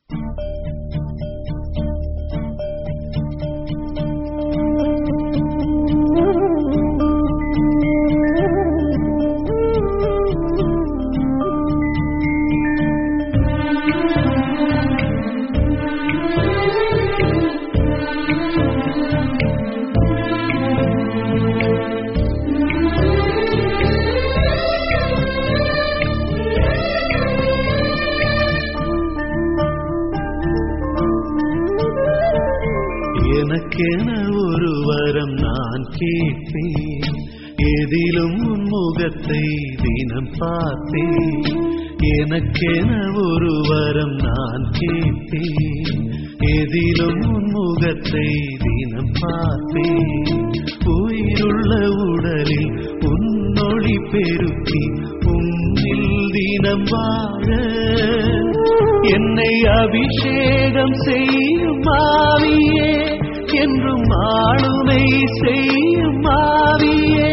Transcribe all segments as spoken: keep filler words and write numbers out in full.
எனக்கென ஒரு வரம் நான் கேட்பேன், எதிலும் உன் முகத்தை தினம் பார்த்தேன். எனக்கென ஒரு வரம் நான் கேட்பேன், எதிலும் உன் முகத்தை தினம் பார்த்தேன். உயிருள்ள உடலில் உன்னொளி பெருக்கி உன்னில் தினம் வாழ என்னை அபிஷேகம் செய்யும் ஆவியே, என்றும் ஆளுமை செய்யும் ஆவியே.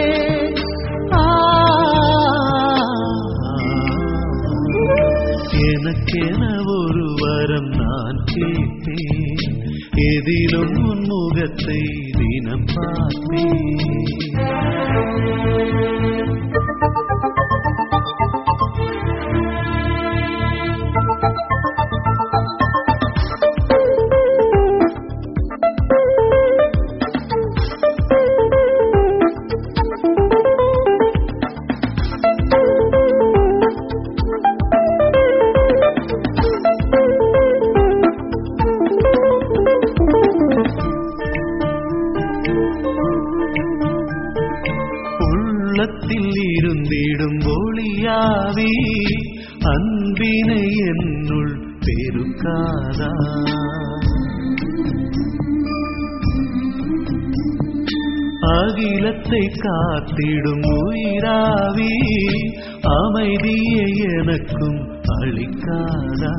எனக்கென ஒரு வரம் நான் கேட்பேன், எதிலும் உன் முகத்தை தினம் பார்ப்பேன். உள்ளத்தில் இருந்திடும் ஒளியாவி அன்பினை என்னுள் பெருக்காதா? அகிலத்தை காத்திடும் உயிராவி அமைதியை எனக்கும் அளிக்காதா?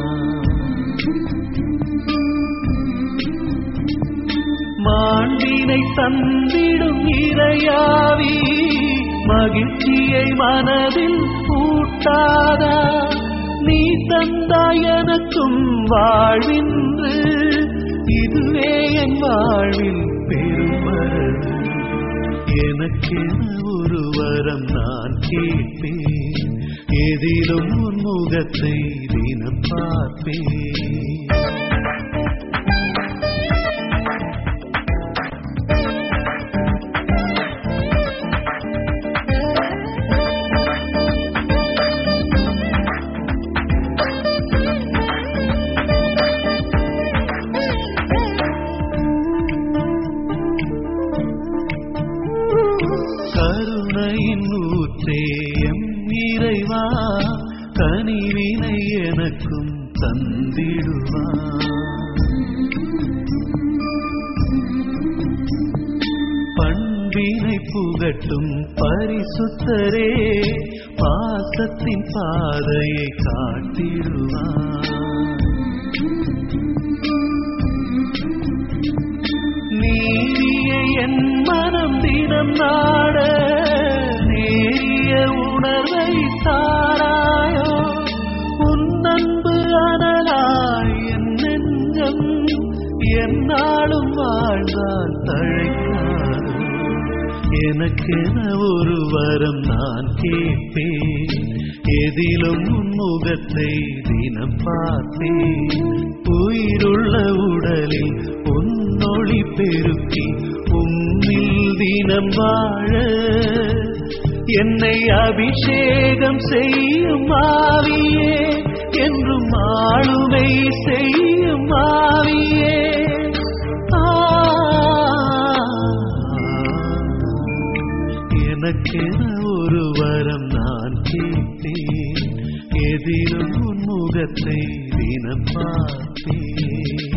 மாண்பினை தந்திடும் இறையாவி மகிழ்ச்சியை மனதில் ஊட்டாதா? நீ தந்தாய் எனக்கும் வாழ்வின்று, இதுவே என் வாழ்வில் பெருமரது. எனக்கென ஒரு வரம் நான் கேட்பேன், எதிலும் உன் முகத்தை தினம் பார்ப்பேன். கருணையின் ஊற்றேயம் இறைவா, கனிவினை எனக்கும் தந்திடுவா. பண்பினை புகட்டும் பரிசுத்தரே, பாசத்தின் பாதையை காட்டிடுவா. நீதியை என் மனம் தினம் நாட நேரிய உணர்வை தாராயோ. உன் அன்பு அனலாய் என் நெஞ்சம் என்னாலும் வாழ்ந்தால் தழைக்காது. எனக்கென ஒரு வரம் நான் கேட்பேன், எதிலும் உன் முகத்தை தினம் பார்த்தேன். உயிருள்ள உடலில் உன்னொளி பெருக்கி உன்னில் தினம் வாழ என்னை அபிஷேகம் செய்யும் ஆவியே, என்றும் ஆளுமை செய்யும் ஆவியே. எனக்கென ஒரு வரம் நான் கேட்பேன், எதிலும் உன் முகத்தை தினம் பார்த்தேன்.